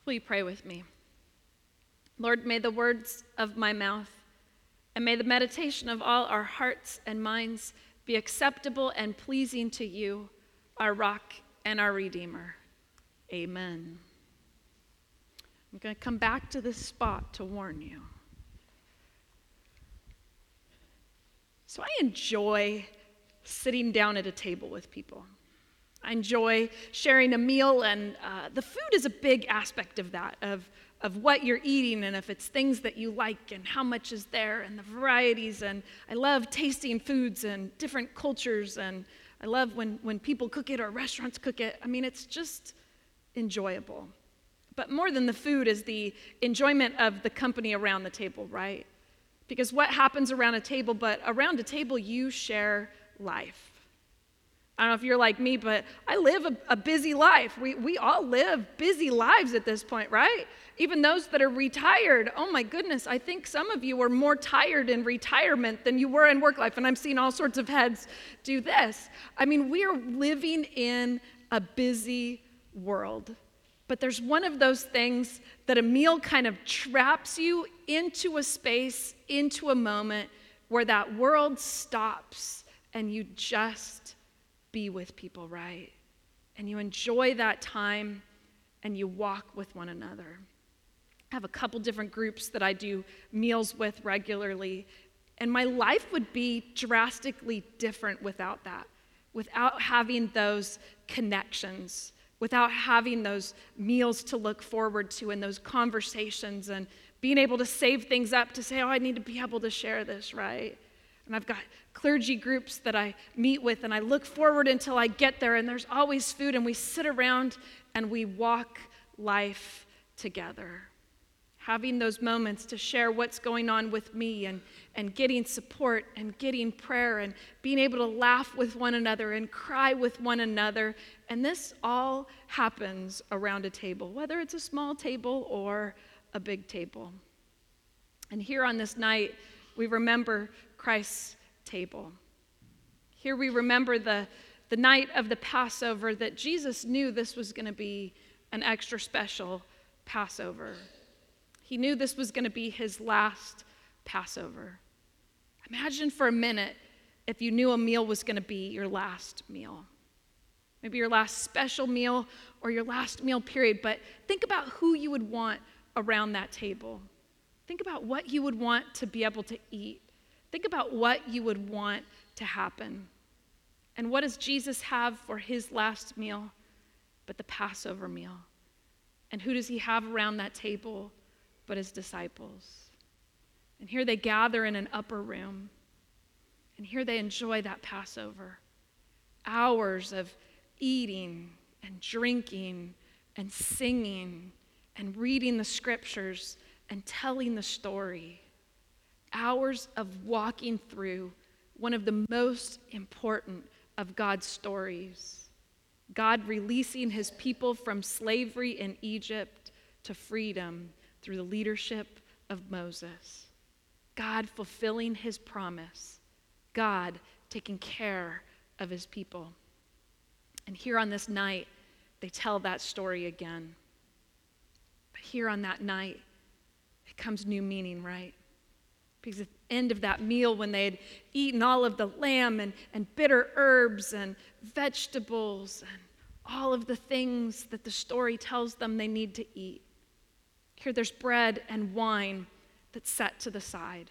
Will you pray with me? Lord, may the words of my mouth and may the meditation of all our hearts and minds be acceptable and pleasing to you, our rock and our redeemer. Amen. I'm going to come back to this spot to warn you. So I enjoy sitting down at a table with people. I enjoy sharing a meal, and the food is a big aspect of that, of what you're eating, and if it's things that you like, and how much is there, and the varieties. And I love tasting foods and different cultures, and I love when people cook it or restaurants cook it. I mean, it's just enjoyable. But more than the food is the enjoyment of the company around the table, right? Because what happens around a table, but around a table you share life. I don't know if you're like me, but I live a busy life. We all live busy lives at this point, right? Even those that are retired. Oh my goodness, I think some of you are more tired in retirement than you were in work life, and I'm seeing all sorts of heads do this. I mean, we are living in a busy world. But there's one of those things that a meal kind of traps you into a space, into a moment where that world stops and you just be with people, right? And you enjoy that time and you walk with one another. I have a couple different groups that I do meals with regularly, and my life would be drastically different without that, without having those connections, without having those meals to look forward to and those conversations and being able to save things up to say, oh, I need to be able to share this, right? And I've got clergy groups that I meet with, and I look forward until I get there, and there's always food, and we sit around and we walk life together. Having those moments to share what's going on with me and getting support and getting prayer and being able to laugh with one another and cry with one another. And this all happens around a table, whether it's a small table or a big table. And here on this night, we remember Christ's table. Here we remember the night of the Passover, that Jesus knew this was going to be an extra special Passover. He knew this was going to be his last Passover. Imagine for a minute if you knew a meal was going to be your last meal. Maybe your last special meal or your last meal period. But think about who you would want around that table. Think about what you would want to be able to eat. Think about what you would want to happen. And what does Jesus have for his last meal but the Passover meal? And who does he have around that table but his disciples? And here they gather in an upper room. And here they enjoy that Passover. Hours of eating and drinking and singing and reading the scriptures and telling the story. Hours of walking through one of the most important of God's stories. God releasing his people from slavery in Egypt to freedom through the leadership of Moses. God fulfilling his promise. God taking care of his people. And here on this night, they tell that story again. But here on that night, it comes new meaning, right? Because at the end of that meal, when they had eaten all of the lamb and bitter herbs and vegetables and all of the things that the story tells them they need to eat, here there's bread and wine that's set to the side.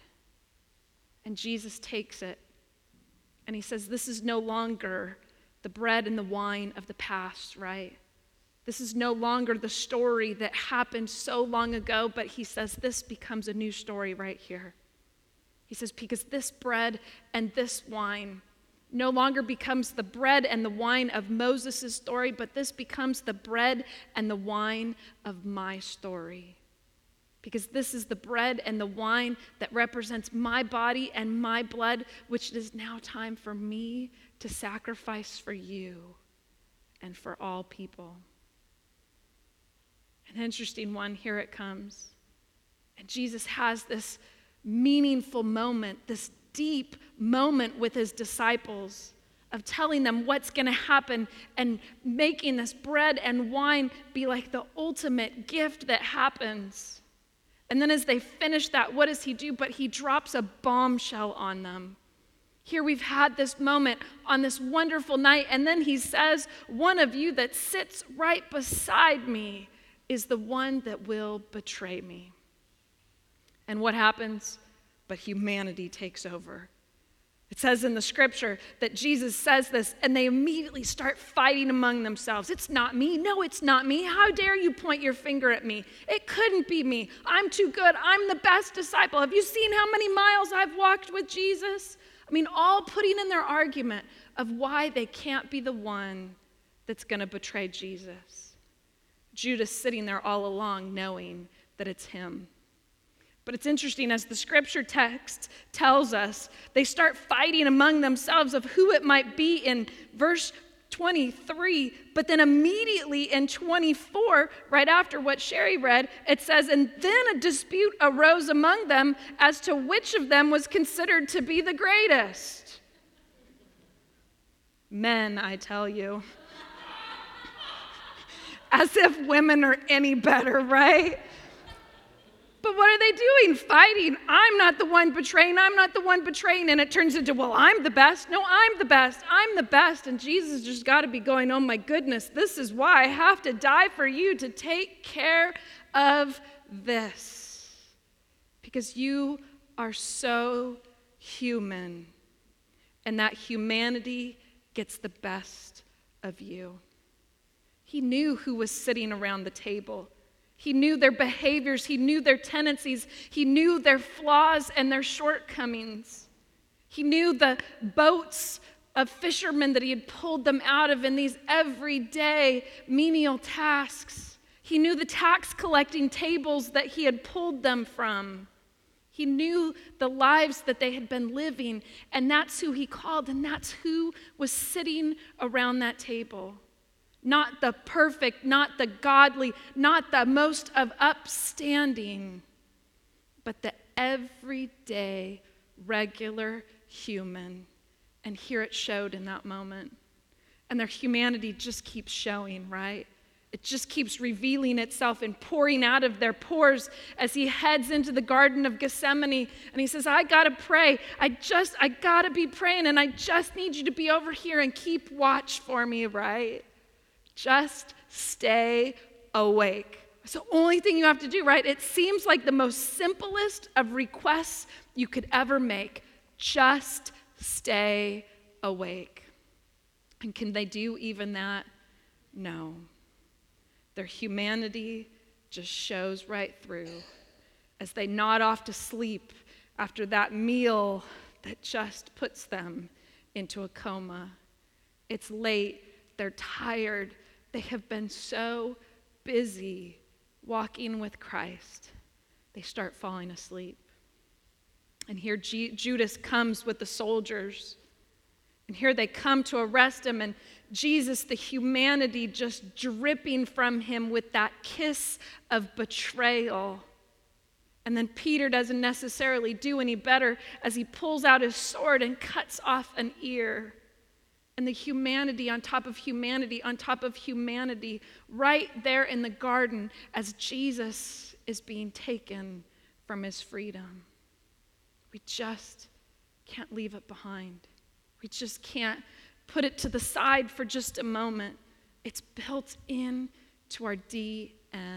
And Jesus takes it and he says, this is no longer the bread and the wine of the past, right? This is no longer the story that happened so long ago, but he says this becomes a new story right here. He says, because this bread and this wine no longer becomes the bread and the wine of Moses' story, but this becomes the bread and the wine of my story. Because this is the bread and the wine that represents my body and my blood, which it is now time for me to sacrifice for you and for all people. An interesting one, here it comes. And Jesus has this meaningful moment, this deep moment with his disciples of telling them what's going to happen and making this bread and wine be like the ultimate gift that happens. And then as they finish that, what does he do? But he drops a bombshell on them. Here we've had this moment on this wonderful night, and then he says, one of you that sits right beside me is the one that will betray me. And what happens? But humanity takes over. It says in the scripture that Jesus says this, and they immediately start fighting among themselves. It's not me. No, it's not me. How dare you point your finger at me? It couldn't be me. I'm too good. I'm the best disciple. Have you seen how many miles I've walked with Jesus? I mean, all putting in their argument of why they can't be the one that's going to betray Jesus. Judas sitting there all along knowing that it's him. But it's interesting, as the scripture text tells us, they start fighting among themselves of who it might be in verse 23, but then immediately in 24, right after what Sherry read, it says, and then a dispute arose among them as to which of them was considered to be the greatest. Men, I tell you. As if women are any better, right? But what are they doing? Fighting. I'm not the one betraying. I'm not the one betraying. And it turns into, well, I'm the best. No, I'm the best. I'm the best. And Jesus just got to be going, oh my goodness, this is why I have to die for you, to take care of this. Because you are so human. And that humanity gets the best of you. He knew who was sitting around the table. He knew their behaviors. He knew their tendencies. He knew their flaws and their shortcomings. He knew the boats of fishermen that he had pulled them out of in these everyday menial tasks. He knew the tax collecting tables that he had pulled them from. He knew the lives that they had been living, and that's who he called, and that's who was sitting around that table. Not the perfect, not the godly, not the most of upstanding, but the everyday, regular human. And here it showed in that moment. And their humanity just keeps showing, right? It just keeps revealing itself and pouring out of their pores as he heads into the Garden of Gethsemane. And he says, I got to pray. I got to be praying, and I just need you to be over here and keep watch for me, right? Just stay awake. It's the only thing you have to do, right? It seems like the most simplest of requests you could ever make. Just stay awake. And can they do even that? No. Their humanity just shows right through as they nod off to sleep after that meal that just puts them into a coma. It's late. They're tired. They have been so busy walking with Christ. They start falling asleep. And here Judas comes with the soldiers. And here they come to arrest him. And Jesus, the humanity just dripping from him with that kiss of betrayal. And then Peter doesn't necessarily do any better as he pulls out his sword and cuts off an ear. And the humanity on top of humanity on top of humanity right there in the garden as Jesus is being taken from his freedom. We just can't leave it behind. We just can't put it to the side for just a moment. It's built into our DNA.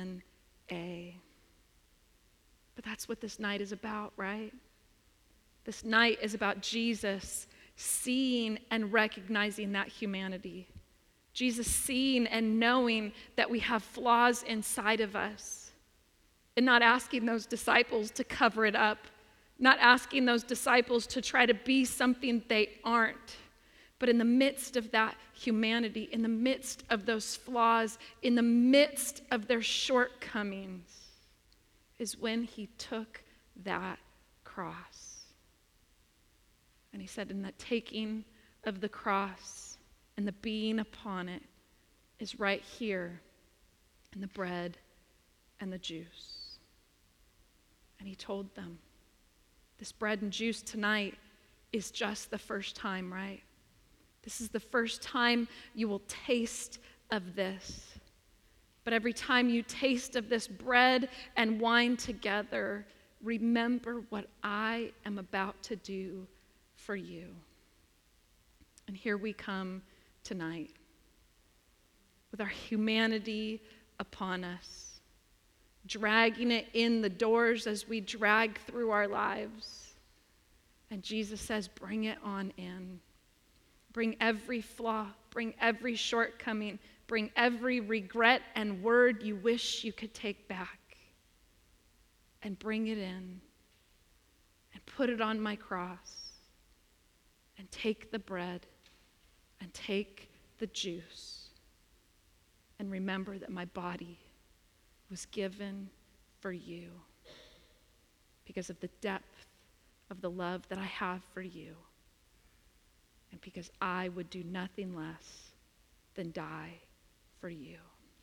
But that's what this night is about, right? This night is about Jesus seeing and recognizing that humanity. Jesus seeing and knowing that we have flaws inside of us. And not asking those disciples to cover it up. Not asking those disciples to try to be something they aren't. But in the midst of that humanity, in the midst of those flaws, in the midst of their shortcomings, is when he took that cross. And he said, in the taking of the cross and the being upon it is right here in the bread and the juice. And he told them, this bread and juice tonight is just the first time, right? This is the first time you will taste of this. But every time you taste of this bread and wine together, remember what I am about to do for you. And here we come tonight with our humanity upon us, dragging it in the doors as we drag through our lives. And Jesus says, bring it on in. Bring every flaw, bring every shortcoming, bring every regret and word you wish you could take back, and bring it in and put it on my cross, and take the bread and take the juice, and remember that my body was given for you because of the depth of the love that I have for you, and because I would do nothing less than die for you.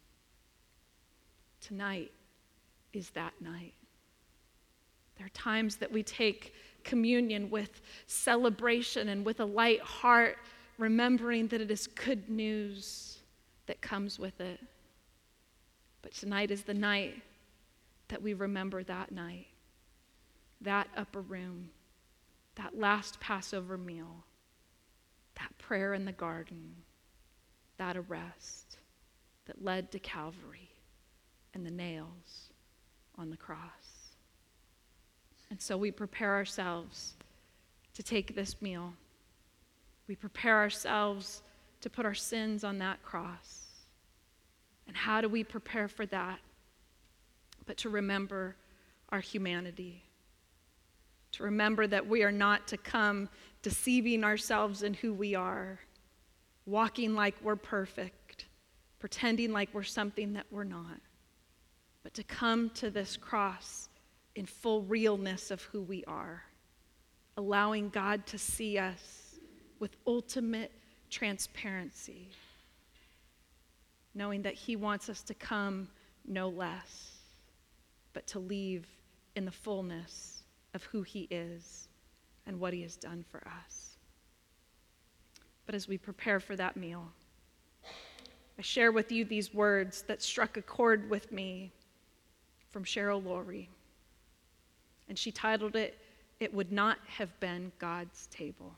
Tonight is that night. There are times that we take communion with celebration and with a light heart, remembering that it is good news that comes with it. But tonight is the night that we remember that night, that upper room, that last Passover meal, that prayer in the garden, that arrest that led to Calvary and the nails on the cross. And so we prepare ourselves to take this meal. We prepare ourselves to put our sins on that cross. And how do we prepare for that? But to remember our humanity. To remember that we are not to come deceiving ourselves in who we are, walking like we're perfect, pretending like we're something that we're not, but to come to this cross in full realness of who we are, allowing God to see us with ultimate transparency, knowing that he wants us to come no less, but to leave in the fullness of who he is and what he has done for us. But as we prepare for that meal, I share with you these words that struck a chord with me from Cheryl Lowry. And she titled it, "It Would Not Have Been God's Table."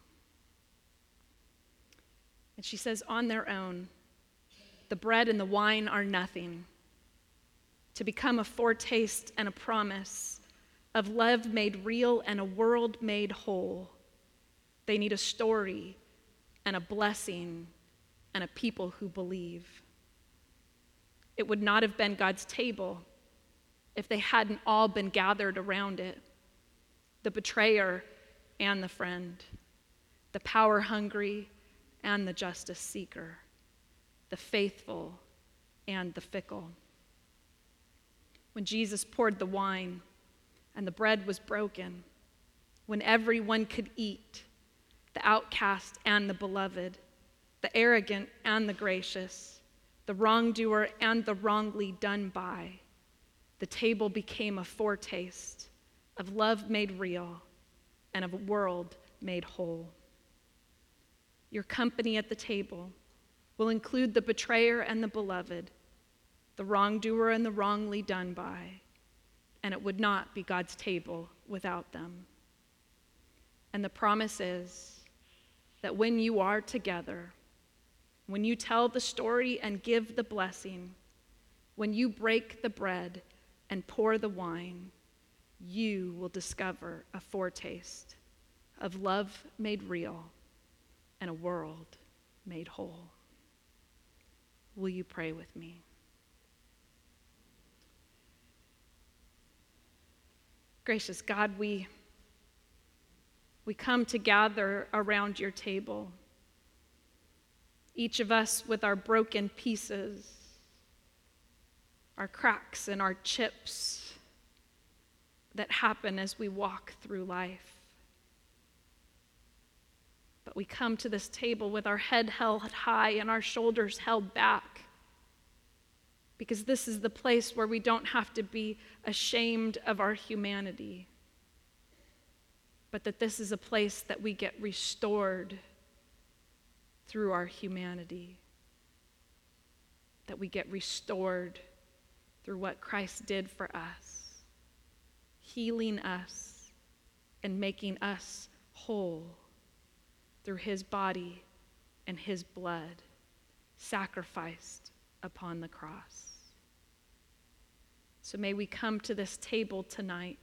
And she says, on their own, the bread and the wine are nothing. To become a foretaste and a promise of love made real and a world made whole, they need a story and a blessing and a people who believe. It would not have been God's table if they hadn't all been gathered around it, the betrayer and the friend, the power-hungry and the justice seeker, the faithful and the fickle. When Jesus poured the wine and the bread was broken, when everyone could eat, the outcast and the beloved, the arrogant and the gracious, the wrongdoer and the wrongly done by, the table became a foretaste of love made real and of a world made whole. Your company at the table will include the betrayer and the beloved, the wrongdoer and the wrongly done by, and it would not be God's table without them. And the promise is that when you are together, when you tell the story and give the blessing, when you break the bread and pour the wine, you will discover a foretaste of love made real and a world made whole. Will you pray with me? Gracious God, we come to gather around your table, each of us with our broken pieces, our cracks and our chips that happen as we walk through life. But we come to this table with our head held high and our shoulders held back, because this is the place where we don't have to be ashamed of our humanity, but that this is a place that we get restored through our humanity, that we get restored through what Christ did for us, healing us and making us whole through his body and his blood sacrificed upon the cross. So may we come to this table tonight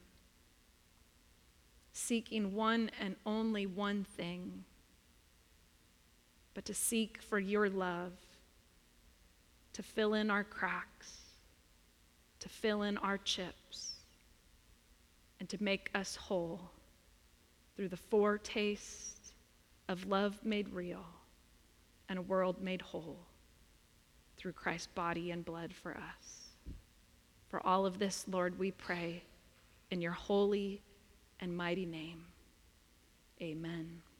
seeking one and only one thing, but to seek for your love, to fill in our cracks, to fill in our chips, and to make us whole through the foretaste of love made real and a world made whole through Christ's body and blood for us. For all of this, Lord, we pray in your holy and mighty name. Amen.